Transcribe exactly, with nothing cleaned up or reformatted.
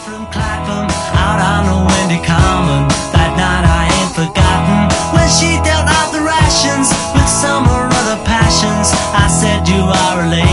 from Clapham, out on the windy common. That night I ain't forgotten, when she dealt out the rations with some or other passions. I said, you are a lady.